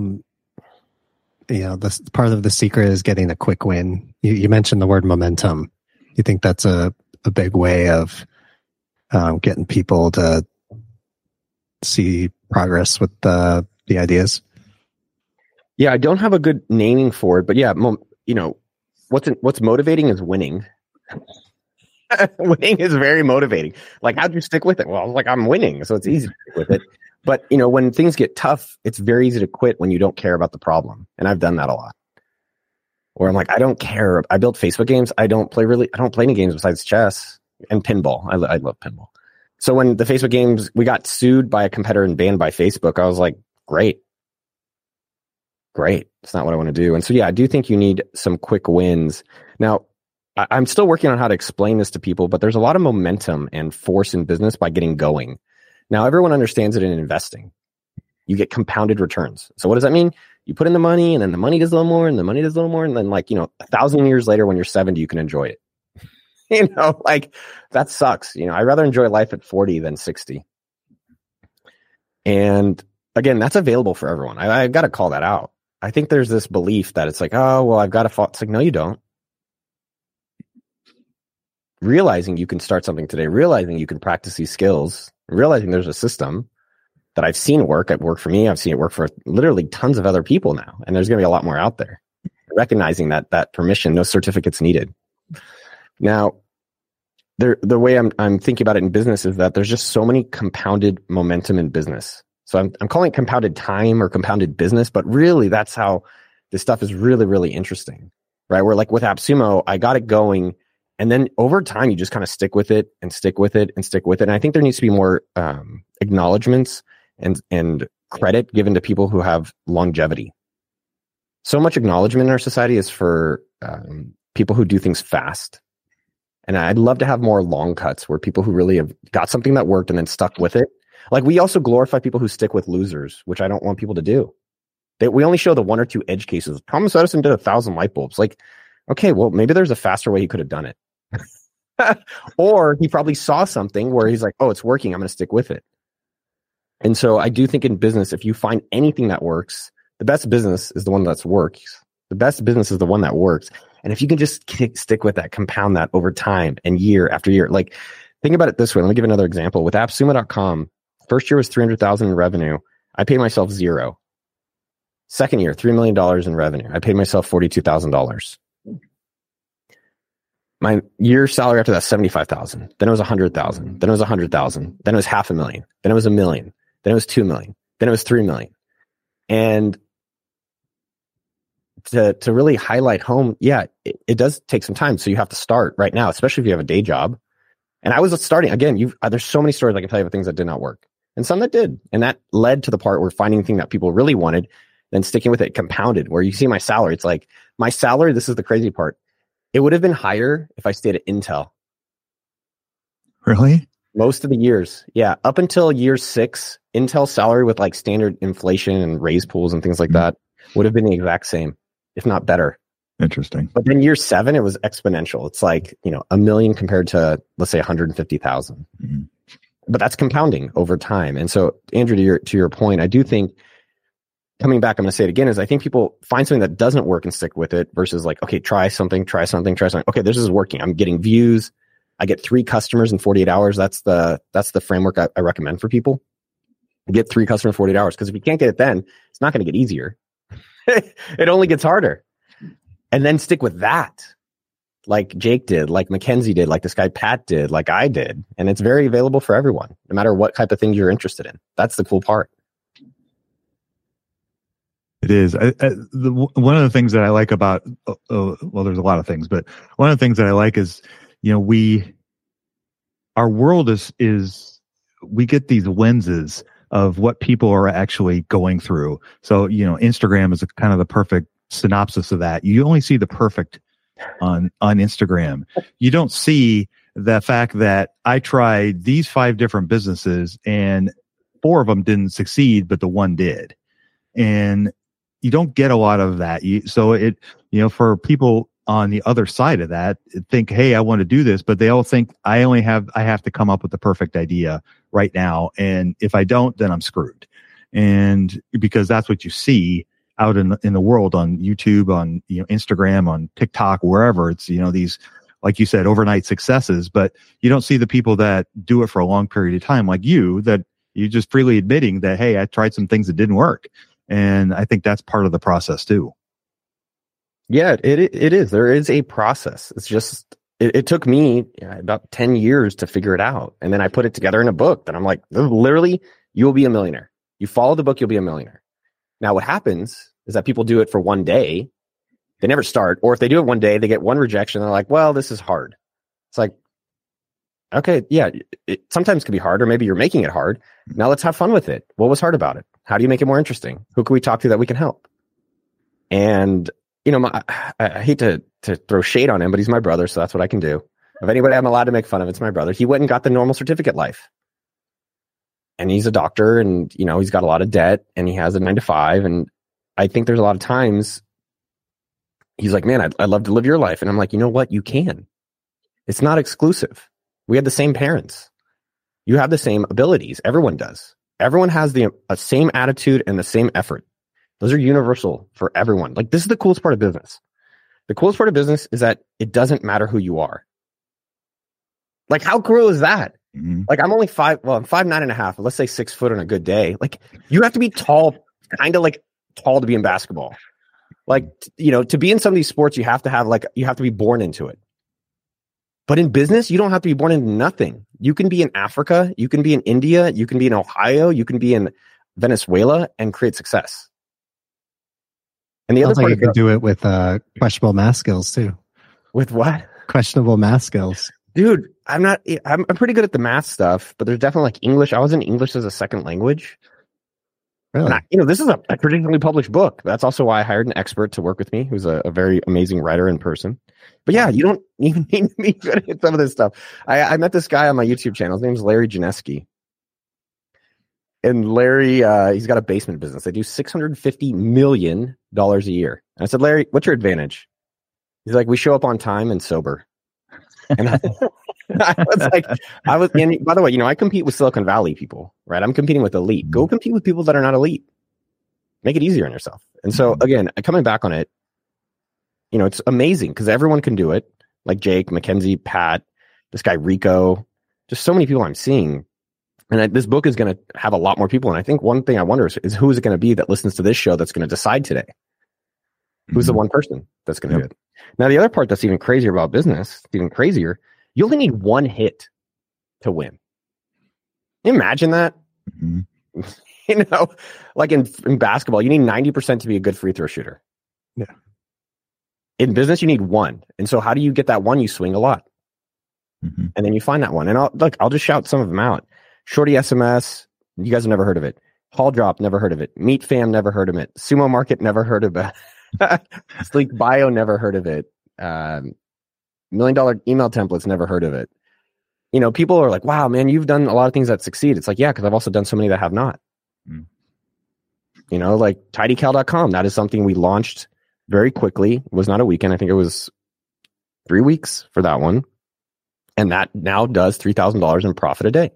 this part of the secret is getting a quick win? You mentioned the word momentum. You think that's a big way of getting people to see progress with the ideas? Yeah, I don't have a good naming for it, but yeah, what's motivating is winning. Winning is very motivating. Like, how'd you stick with it? Well, I'm winning, so it's easy to stick with it. But, when things get tough, it's very easy to quit when you don't care about the problem. And I've done that a lot. Where I'm like, I don't care. I built Facebook games. I don't play any games besides chess and pinball. I love pinball. So when the Facebook games, we got sued by a competitor and banned by Facebook, I was like, great. It's not what I want to do. And so, yeah, I do think you need some quick wins. Now, I'm still working on how to explain this to people, but there's a lot of momentum and force in business by getting going. Now, everyone understands it in investing. You get compounded returns. So what does that mean? You put in the money and then the money does a little more and the money does a little more. And then 1,000 years later, when you're 70, you can enjoy it. That sucks. I'd rather enjoy life at 40 than 60. And again, that's available for everyone. I've got to call that out. I think there's this belief that it's like, oh, well, I've got to follow. It's like, no, you don't. Realizing you can start something today, realizing you can practice these skills, realizing there's a system that I've seen work. It worked for me. I've seen it work for literally tons of other people now. And there's going to be a lot more out there. Recognizing that permission, no certificates needed. Now, the way I'm thinking about it in business is that there's just so many compounded momentum in business. So I'm calling it compounded time or compounded business, but really that's how this stuff is really, really interesting, right? Where like with AppSumo, I got it going, and then over time you just kind of stick with it and stick with it and stick with it. And I think there needs to be more acknowledgments and credit given to people who have longevity. So much acknowledgement in our society is for people who do things fast. And I'd love to have more long cuts where people who really have got something that worked and then stuck with it. Like we also glorify people who stick with losers, which I don't want people to do. We only show the 1 or 2 edge cases. Thomas Edison did 1,000 light bulbs. Like, okay, well, maybe there's a faster way he could have done it. Or he probably saw something where he's like, oh, it's working. I'm going to stick with it. And so I do think in business, if you find anything that works, the best business is the one that works. The best business is the one that works. And if you can just stick with that, compound that over time and year after year, like think about it this way. Let me give another example. With AppSumo.com, first year was $300,000 in revenue. I paid myself $0. Second year, $3 million in revenue. I paid myself $42,000. My year salary after that, $75,000. Then it was $100,000. Then it was $100,000. Then it was $500,000. Then it was $1 million. Then it was $2 million. Then it was $3 million. And to really highlight home, yeah, it does take some time. So you have to start right now, especially if you have a day job. And I was starting again. There's so many stories I can tell you of things that did not work, and some that did, and that led to the part where finding the thing that people really wanted, then sticking with it, compounded. Where you see my salary, it's like my salary. This is the crazy part. It would have been higher if I stayed at Intel. Really? Most of the years, yeah, up until year 6, Intel's salary with like standard inflation and raise pools and things like that would have been the exact same, if not better. Interesting. But then year 7, it was exponential. It's like, $1 million compared to, let's say, 150,000. Mm-hmm. But that's compounding over time. And so, Andrew, to your point, I do think, coming back, I'm going to say it again, is I think people find something that doesn't work and stick with it versus like, okay, try something. Okay, this is working. I'm getting views. I get 3 customers in 48 hours. That's the framework I recommend for people. Get 3 customers in 48 hours. Because if you can't get it then, it's not going to get easier. It only gets harder. And then stick with that. Like Jake did, like Mackenzie did, like this guy Pat did, like I did. And it's very available for everyone, no matter what type of thing you're interested in. That's the cool part. It is. One of the things that I like about, well, there's a lot of things, but one of the things that I like is, our world is we get these lenses of what people are actually going through. So, Instagram is kind of the perfect synopsis of that. You only see the perfect on Instagram. You don't see the fact that I tried these 5 different businesses and 4 of them didn't succeed, but the one did. And you don't get a lot of that. For people on the other side of that, think, hey, I want to do this, but they all think I have to come up with the perfect idea right now. And if I don't, then I'm screwed. And because that's what you see out in the world on YouTube, on Instagram, on TikTok, wherever. It's these, like you said, overnight successes, but you don't see the people that do it for a long period of time, like you, that you just freely admitting that, hey, I tried some things that didn't work. And I think that's part of the process too. Yeah, it is. There is a process. It's just, it took me about 10 years to figure it out. And then I put it together in a book that I'm like, literally, you'll be a millionaire. You follow the book, you'll be a millionaire. Now, what happens is that people do it for one day. They never start. Or if they do it one day, they get one rejection. They're like, well, this is hard. It's like, okay, yeah, it sometimes can be hard, or maybe you're making it hard. Now let's have fun with it. What was hard about it? How do you make it more interesting? Who can we talk to that we can help? And, I hate to throw shade on him, but he's my brother, so that's what I can do. If anybody I'm allowed to make fun of, it's my brother. He went and got the normal certificate life. And he's a doctor, and, he's got a lot of debt, and he has a 9-to-5. And I think there's a lot of times he's like, man, I'd love to live your life. And I'm like, you know what? You can. It's not exclusive. We had the same parents. You have the same abilities. Everyone does. Everyone has the same attitude and the same effort. Those are universal for everyone. Like, this is the coolest part of business. The coolest part of business is that it doesn't matter who you are. Like, how cool is that? Mm-hmm. Like, I'm 5'9.5", let's say 6 foot on a good day. Like, you have to be tall, kind of like tall to be in basketball. Like, you know, to be in some of these sports, you have to be born into it. But in business, you don't have to be born into nothing. You can be in Africa, you can be in India, you can be in Ohio, you can be in Venezuela and create success. And the Sounds other part like you can do it with questionable math skills too. With what? Questionable math skills. Dude, I'm pretty good at the math stuff, but there's definitely like English. I was in English as a second language. Really? And this is a traditionally published book. That's also why I hired an expert to work with me, who's a very amazing writer in person. But yeah, you don't even need to be good at some of this stuff. I met this guy on my YouTube channel. His name's Larry Janeski. And Larry, he's got a basement business. They do $650 million a year. And I said, Larry, what's your advantage? He's like, we show up on time and sober. And I was like, and by the way, you know, I compete with Silicon Valley people, right? I'm competing with elite. Go compete with people that are not elite. Make it easier on yourself. And so again, coming back on it, you know, it's amazing because everyone can do it. Like Jake, Mackenzie, Pat, this guy, Rico, just so many people I'm seeing. And this book is going to have a lot more people. And I think one thing I wonder is who is it going to be that listens to this show that's going to decide today? Who's the one person that's going to do it? Now, the other part that's even crazier about business, even crazier, you only need one hit to win. Imagine that. Mm-hmm. You know, like in basketball, you need 90% to be a good free throw shooter. Yeah. In business, you need one. And so how do you get that one? You swing a lot. Mm-hmm. And then you find that one. And I'll just shout some of them out. Shorty SMS, you guys have never heard of it. Hall Drop, never heard of it. Meat Fam, never heard of it. Sumo Market, never heard of it. Sleek Bio, never heard of it. $1 Million Email Templates, never heard of it. You know, people are like, wow, man, you've done a lot of things that succeed. It's like, yeah, because I've also done so many that have not. You know, like tidycal.com. That is something we launched very quickly. It was not a weekend. I think it was 3 weeks for that one. And that now does $3,000 in profit a day.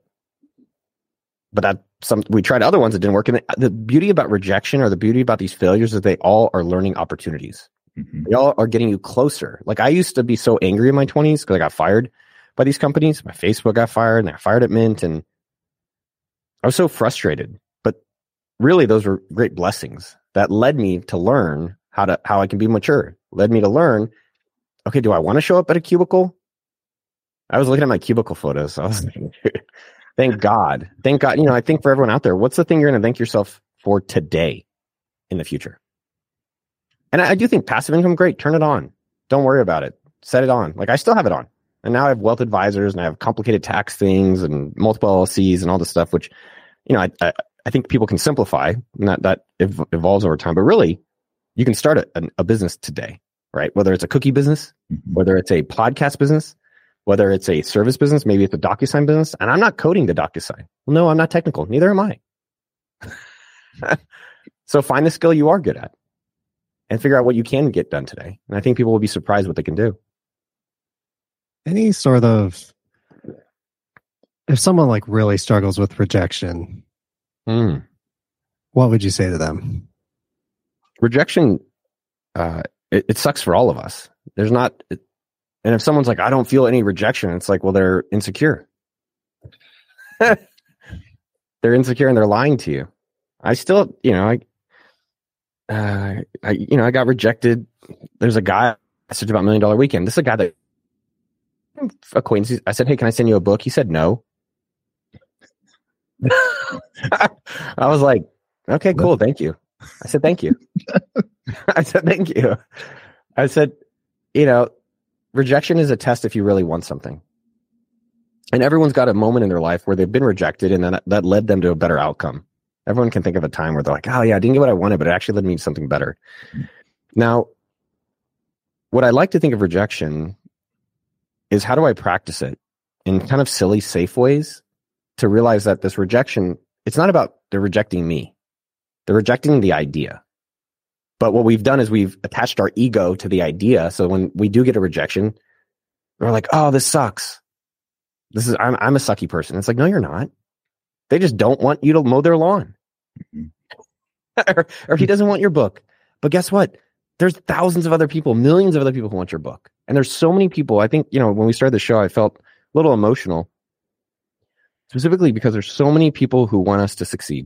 But we tried other ones that didn't work. And the beauty about rejection or the beauty about these failures is they all are learning opportunities. Mm-hmm. They all are getting you closer. Like I used to be so angry in my 20s because I got fired by these companies. My Facebook got fired and I got fired at Mint. And I was so frustrated. But really, those were great blessings that led me to learn how I can be mature. Led me to learn, okay, do I want to show up at a cubicle? I was looking at my cubicle photos. I was like, thank God. You know, I think for everyone out there, what's the thing you're going to thank yourself for today in the future? And I do think passive income, great. Turn it on. Don't worry about it. Set it on. Like I still have it on. And now I have wealth advisors and I have complicated tax things and multiple LLCs and all this stuff, which, you know, I think people can simplify and that evolves over time. But really, you can start a business today, right? Whether it's a cookie business, whether it's a podcast business, whether it's a service business, maybe it's a DocuSign business. And I'm not coding the DocuSign. Well, no, I'm not technical. Neither am I. So find the skill you are good at and figure out what you can get done today. And I think people will be surprised what they can do. Any sort of, if someone like really struggles with rejection, what would you say to them? Rejection, it sucks for all of us. There's not... And if someone's like, I don't feel any rejection, it's like, well, they're insecure. They're insecure and they're lying to you. I still, you know, I got rejected. There's a guy I searched about $1 Million Weekend. This is a guy that acquaintances. I said, hey, can I send you a book? He said no. I was like, okay, cool. Thank you. I said, thank you. I said, you know, rejection is a test if you really want something. And everyone's got a moment in their life where they've been rejected and then that led them to a better outcome. Everyone can think of a time where they're like, oh yeah, I didn't get what I wanted, but it actually led me to something better. Now, what I like to think of rejection is how do I practice it in kind of silly, safe ways to realize that this rejection, it's not about they're rejecting me. They're rejecting the idea. But what we've done is we've attached our ego to the idea. So when we do get a rejection, we're like, oh, this sucks. I'm a sucky person. It's like, no, you're not. They just don't want you to mow their lawn. or he doesn't want your book. But guess what? There's thousands of other people, millions of other people who want your book. And there's so many people. I think, when we started the show, I felt a little emotional, specifically because there's so many people who want us to succeed.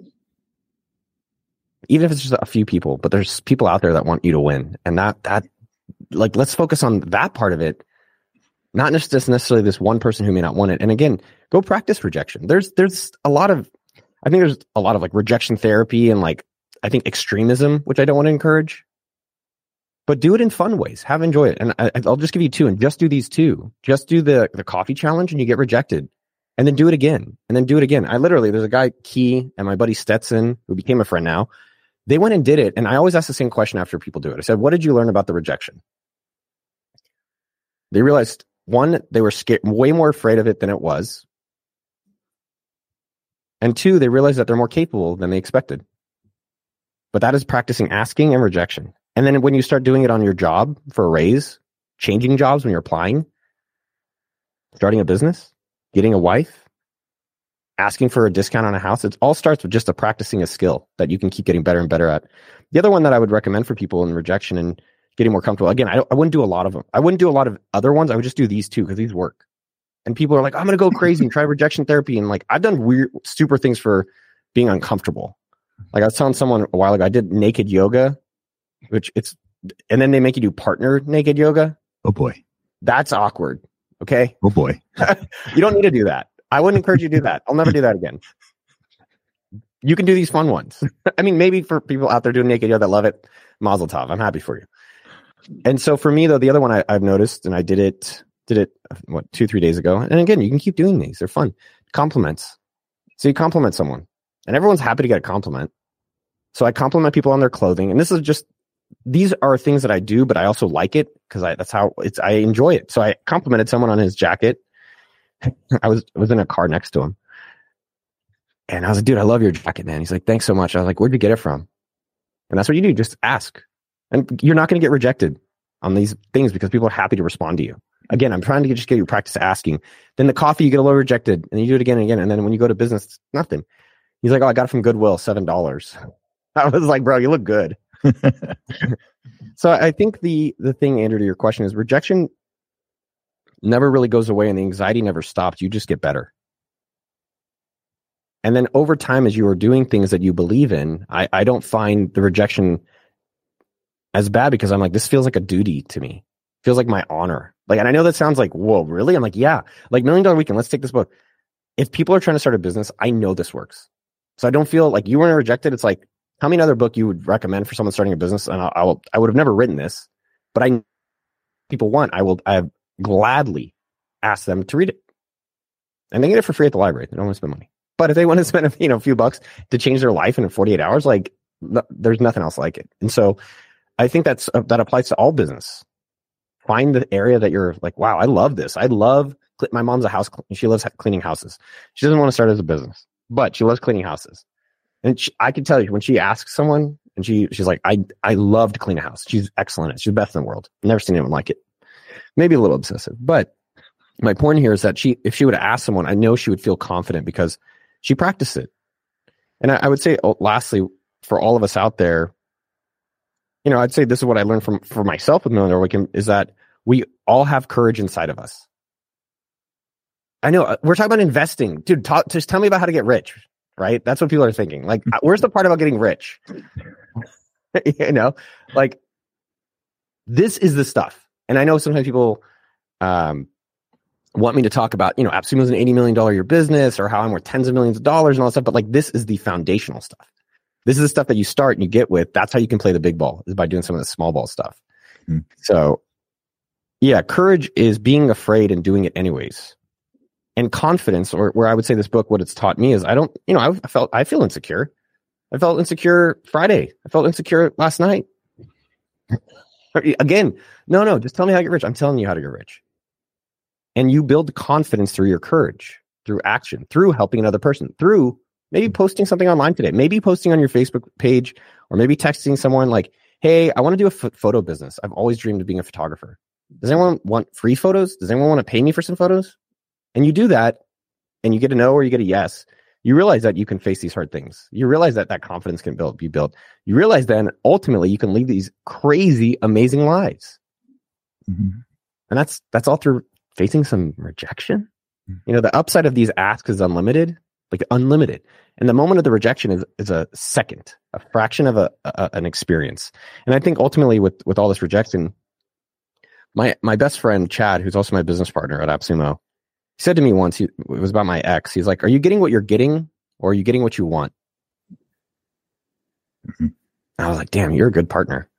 Even if it's just a few people, but there's people out there that want you to win. And that let's focus on that part of it. Not just necessarily this one person who may not want it. And again, go practice rejection. There's a lot of like rejection therapy and like, I think extremism, which I don't want to encourage, but do it in fun ways. Enjoy it. And I'll just give you 2 and just do these 2. Just do the coffee challenge and you get rejected, and then do it again and then do it again. There's a guy, Key, and my buddy Stetson, who became a friend now. They went and did it. And I always ask the same question after people do it. I said, what did you learn about the rejection? They realized, 1, they were scared, way more afraid of it than it was. And 2, they realized that they're more capable than they expected. But that is practicing asking and rejection. And then when you start doing it on your job for a raise, changing jobs when you're applying, starting a business, getting a wife, asking for a discount on a house, it all starts with just practicing a skill that you can keep getting better and better at. The other one that I would recommend for people in rejection and getting more comfortable, again, I wouldn't do a lot of them. I wouldn't do a lot of other ones. I would just do these 2 because these work. And people are like, I'm going to go crazy and try rejection therapy. And like, I've done weird, super things for being uncomfortable. Like I was telling someone a while ago, I did naked yoga, and then they make you do partner naked yoga. Oh boy. That's awkward. Okay. Oh boy. You don't need to do that. I wouldn't encourage you to do that. I'll never do that again. You can do these fun ones. I mean, maybe for people out there doing naked yoga that love it, mazel tov. I'm happy for you. And so for me, though, the other one I've noticed, and I did it 2-3 days ago. And again, you can keep doing these. They're fun. Compliments. So you compliment someone, and everyone's happy to get a compliment. So I compliment people on their clothing. And these are things that I do, but I also like it because I enjoy it. So I complimented someone on his jacket. I was in a car next to him. And I was like, dude, I love your jacket, man. He's like, thanks so much. I was like, where'd you get it from? And that's what you do. Just ask. And you're not going to get rejected on these things because people are happy to respond to you. Again, I'm trying to just get you practice asking. Then the coffee, you get a little rejected, and you do it again and again. And then when you go to business, it's nothing. He's like, oh, I got it from Goodwill, $7. I was like, bro, you look good. So I think the thing, Andrew, to your question is rejection never really goes away and the anxiety never stops. You just get better. And then over time, as you are doing things that you believe in, I don't find the rejection as bad because I'm like, this feels like a duty to me. It feels like my honor. Like, and I know that sounds like, whoa, really? I'm like, yeah, like $1 Million Weekend. Let's take this book. If people are trying to start a business, I know this works. So I don't feel like you weren't rejected. It's like, tell me another book you would recommend for someone starting a business. And I would have never written this, but people want, I have gladly asked them to read it. And they get it for free at the library. They don't want to spend money. But if they want to spend a few bucks to change their life in 48 hours, like there's nothing else like it. And so I think that applies to all business. Find the area that you're like, wow, I love this. My mom's a house. She loves cleaning houses. She doesn't want to start as a business, but she loves cleaning houses. And I can tell you when she asks someone and she's like, I love to clean a house. She's excellent at it. She's the best in the world. Never seen anyone like it. Maybe a little obsessive, but my point here is that if she would have asked someone, I know she would feel confident because she practiced it. And I would say, lastly, for all of us out there, I'd say this is what I learned for myself with $1 Million Weekend is that we all have courage inside of us. I know we're talking about investing, dude. Just tell me about how to get rich, right? That's what people are thinking. Like, where's the part about getting rich? Like this is the stuff. And I know sometimes people want me to talk about, AppSumo is an $80 million a year business or how I'm worth tens of millions of dollars and all that stuff. But like, this is the foundational stuff. This is the stuff that you start and you get with. That's how you can play the big ball, is by doing some of the small ball stuff. Mm. So yeah, courage is being afraid and doing it anyways. And confidence, or where I would say this book, what it's taught me is I feel insecure. I felt insecure Friday. I felt insecure last night. Again, no, just tell me how to get rich. I'm telling you how to get rich. And you build confidence through your courage, through action, through helping another person, through maybe posting something online today, maybe posting on your Facebook page, or maybe texting someone like, hey, I want to do a photo business. I've always dreamed of being a photographer. Does anyone want free photos? Does anyone want to pay me for some photos? And you do that and you get a no or you get a yes. You realize that you can face these hard things. You realize that that confidence can be built. You realize then ultimately you can lead these crazy, amazing lives. Mm-hmm. And that's all through facing some rejection. You know, the upside of these asks is unlimited, like unlimited. And the moment of the rejection is a second, a fraction of an experience. And I think ultimately with all this rejection, my best friend, Chad, who's also my business partner at AppSumo, he said to me once, it was about my ex. He's like, are you getting what you're getting, or are you getting what you want? Mm-hmm. I was like, damn, you're a good partner.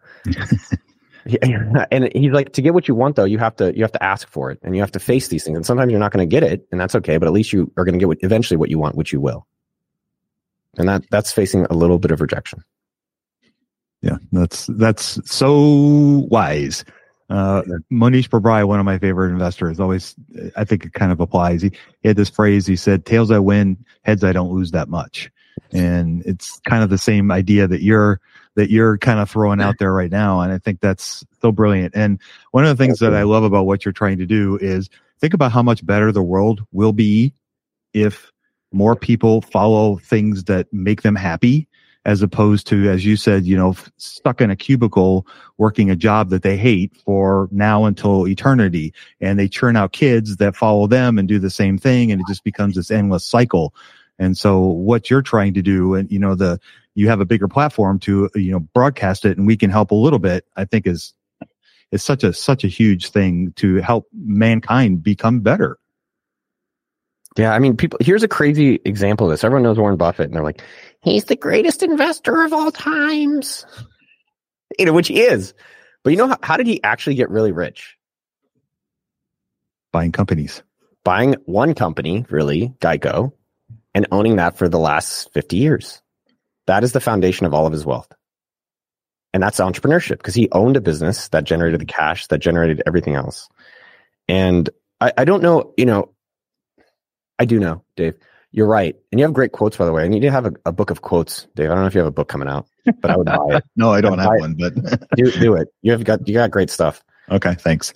And he's like, to get what you want, though, you have to ask for it, and you have to face these things. And sometimes you're not going to get it, and that's okay. But at least you are going to get eventually what you want, which you will. And that's facing a little bit of rejection. Yeah, that's so wise. Monish Pabrai, one of my favorite investors, always, I think it kind of applies. He had this phrase. He said, "Tails I win, heads I don't lose that much." And it's kind of the same idea that you're kind of throwing out there right now. And I think that's so brilliant. And one of the things that I love about what you're trying to do is think about how much better the world will be if more people follow things that make them happy, as opposed to, as you said, you know, stuck in a cubicle working a job that they hate for now until eternity. And they churn out kids that follow them and do the same thing. And it just becomes this endless cycle. And so what you're trying to do, and, you know, you have a bigger platform to, you know, broadcast it, and we can help a little bit, I think is such a huge thing to help mankind become better. Yeah, I mean, here's a crazy example of this. Everyone knows Warren Buffett, and they're like, he's the greatest investor of all times. You know, which he is. But you know, how did he actually get really rich? Buying companies. Buying one company, really, Geico, and owning that for the last 50 years. That is the foundation of all of his wealth. And that's entrepreneurship, because he owned a business that generated the cash, that generated everything else. And I don't know, you know, I do know, Dave, you're right. And you have great quotes, by the way. I need to have a book of quotes, Dave. I don't know if you have a book coming out, but I would buy it. No, I don't have one, but do it. You got great stuff. Okay, thanks.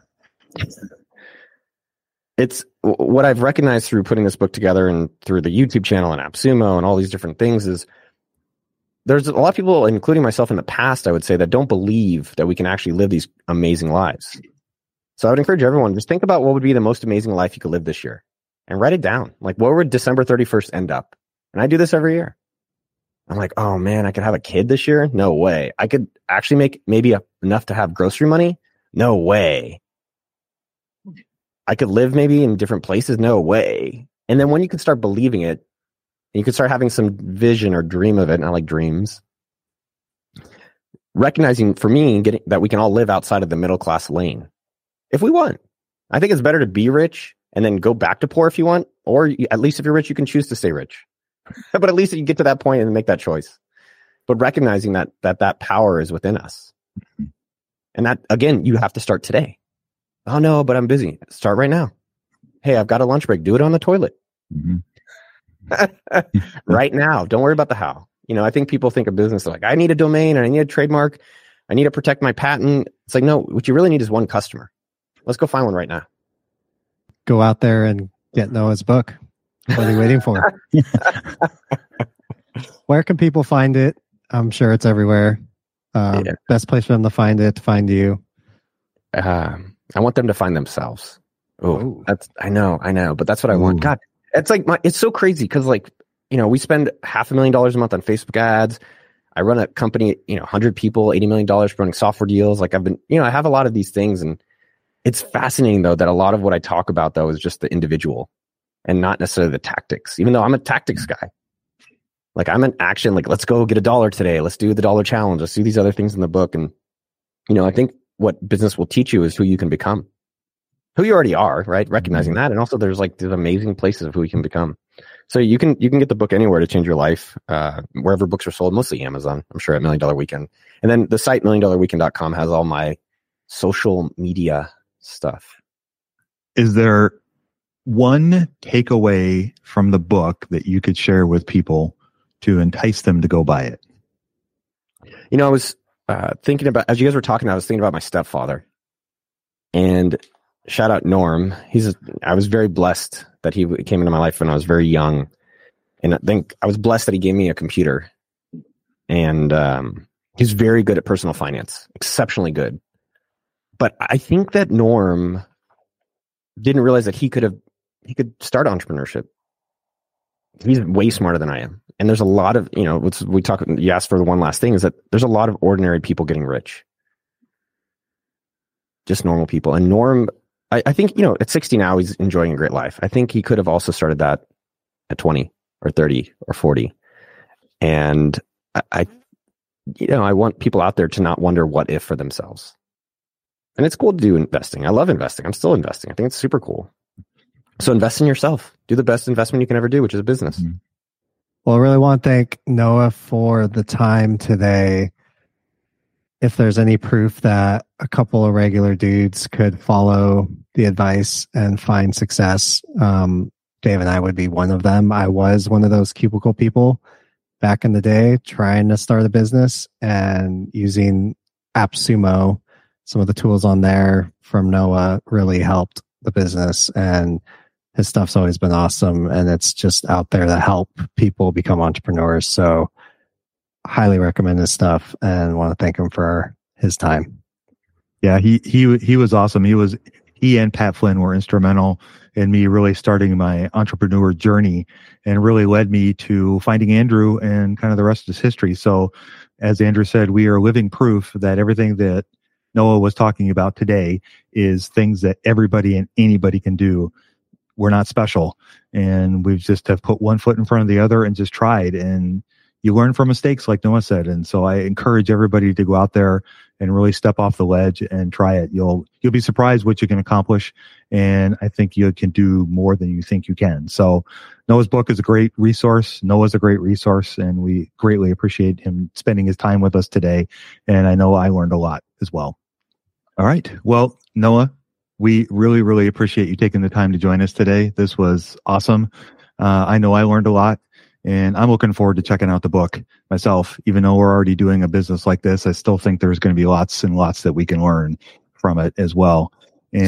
It's what I've recognized through putting this book together and through the YouTube channel and AppSumo and all these different things is there's a lot of people, including myself in the past, I would say, that don't believe that we can actually live these amazing lives. So I would encourage everyone, just think about what would be the most amazing life you could live this year and write it down. Like, where would December 31st end up? And I do this every year. I'm like, oh man, I could have a kid this year? No way. I could actually make maybe enough to have grocery money? No way. I could live maybe in different places? No way. And then when you can start believing it, and you can start having some vision or dream of it, and I like dreams, recognizing for me that we can all live outside of the middle class lane if we want. I think it's better to be rich and then go back to poor if you want, or at least if you're rich, you can choose to stay rich. But at least you get to that point and make that choice. But recognizing that power is within us. And that, again, you have to start today. Oh no, but I'm busy. Start right now. Hey, I've got a lunch break. Do it on the toilet. Mm-hmm. Right now. Don't worry about the how. You know, I think people think of business like, I need a domain and I need a trademark. I need to protect my patent. It's like, no, what you really need is one customer. Let's go find one right now. Go out there and get Noah's book. What are you waiting for? Where can people find it? I'm sure it's everywhere. Best place for them to find it, to find you. I want them to find themselves. Oh, I know, but that's what I want. God, it's like it's so crazy because, like, you know, we spend $500,000 a month on Facebook ads. I run a company, you know, 100 people, $80 million running software deals. Like I've been, you know, I have a lot of these things, and it's fascinating though that a lot of what I talk about though is just the individual and not necessarily the tactics. Even though I'm a tactics guy, like I'm an action. Like, let's go get $1 today. Let's do the $1 challenge. Let's do these other things in the book. And you know, I think what business will teach you is who you can become, who you already are, right? Recognizing that. And also there's like these amazing places of who you can become. So you can get the book anywhere to change your life, wherever books are sold, mostly Amazon, I'm sure, at $1 Million Weekend. And then the site $1millionweekend.com has all my social media stuff. Is there one takeaway from the book that you could share with people to entice them to go buy it? You know, I was thinking about, as you guys were talking, I was thinking about my stepfather. And shout out Norm. I was very blessed that he came into my life when I was very young. And I think I was blessed that he gave me a computer. And he's very good at personal finance, exceptionally good. But I think that Norm didn't realize that he could start entrepreneurship. He's way smarter than I am. And there's a lot of, you asked for the one last thing, is that there's a lot of ordinary people getting rich. Just normal people. And Norm, I think, at 60 now, he's enjoying a great life. I think he could have also started that at 20 or 30 or 40. And I want people out there to not wonder what if for themselves. And it's cool to do investing. I love investing. I'm still investing. I think it's super cool. So invest in yourself. Do the best investment you can ever do, which is a business. Mm-hmm. Well, I really want to thank Noah for the time today. If there's any proof that a couple of regular dudes could follow the advice and find success, Dave and I would be one of them. I was one of those cubicle people back in the day trying to start a business, and using AppSumo, some of the tools on there from Noah really helped the business, and his stuff's always been awesome, and it's just out there to help people become entrepreneurs. So highly recommend his stuff, and want to thank him for his time. Yeah, he was awesome. He and Pat Flynn were instrumental in me really starting my entrepreneur journey, and really led me to finding Andrew, and kind of the rest is history. So as Andrew said, we are living proof that everything that Noah was talking about today is things that everybody and anybody can do. We're not special, and we just have put one foot in front of the other and just tried, and you learn from mistakes, like Noah said. And so I encourage everybody to go out there and really step off the ledge and try it. You'll be surprised what you can accomplish. And I think you can do more than you think you can. So Noah's book is a great resource. Noah's a great resource, and we greatly appreciate him spending his time with us today. And I know I learned a lot as well. All right. Well, Noah, we really, really appreciate you taking the time to join us today. This was awesome. I know I learned a lot. And I'm looking forward to checking out the book myself. Even though we're already doing a business like this, I still think there's going to be lots and lots that we can learn from it as well. And,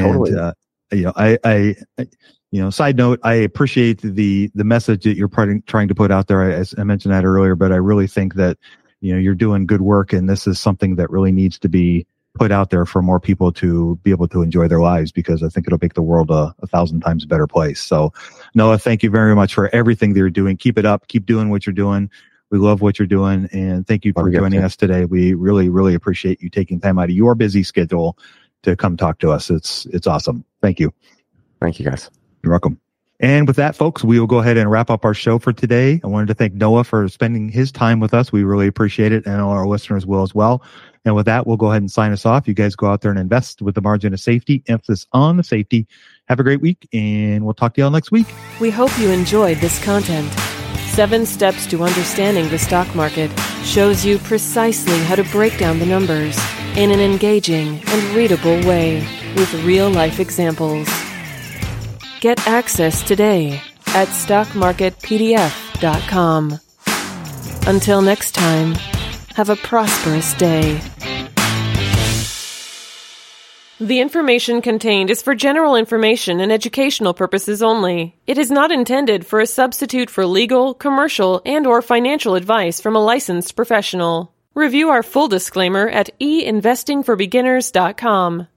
totally. Side note, I appreciate the message that you're trying to put out there. I mentioned that earlier, but I really think that, you're doing good work, and this is something that really needs to be put out there for more people to be able to enjoy their lives, because I think it'll make the world a 1,000 times better place. So Noah, thank you very much for everything that you're doing. Keep it up. Keep doing what you're doing. We love what you're doing. And thank you for joining us today. We really, really appreciate you taking time out of your busy schedule to come talk to us. It's awesome. Thank you. Thank you, guys. You're welcome. And with that, folks, we will go ahead and wrap up our show for today. I wanted to thank Noah for spending his time with us. We really appreciate it, and all our listeners will as well. And with that, we'll go ahead and sign us off. You guys go out there and invest with the margin of safety, emphasis on the safety. Have a great week, and we'll talk to you all next week. We hope you enjoyed this content. 7 Steps to Understanding the Stock Market shows you precisely how to break down the numbers in an engaging and readable way with real-life examples. Get access today at stockmarketpdf.com. Until next time, have a prosperous day. The information contained is for general information and educational purposes only. It is not intended for a substitute for legal, commercial, and/or financial advice from a licensed professional. Review our full disclaimer at einvestingforbeginners.com.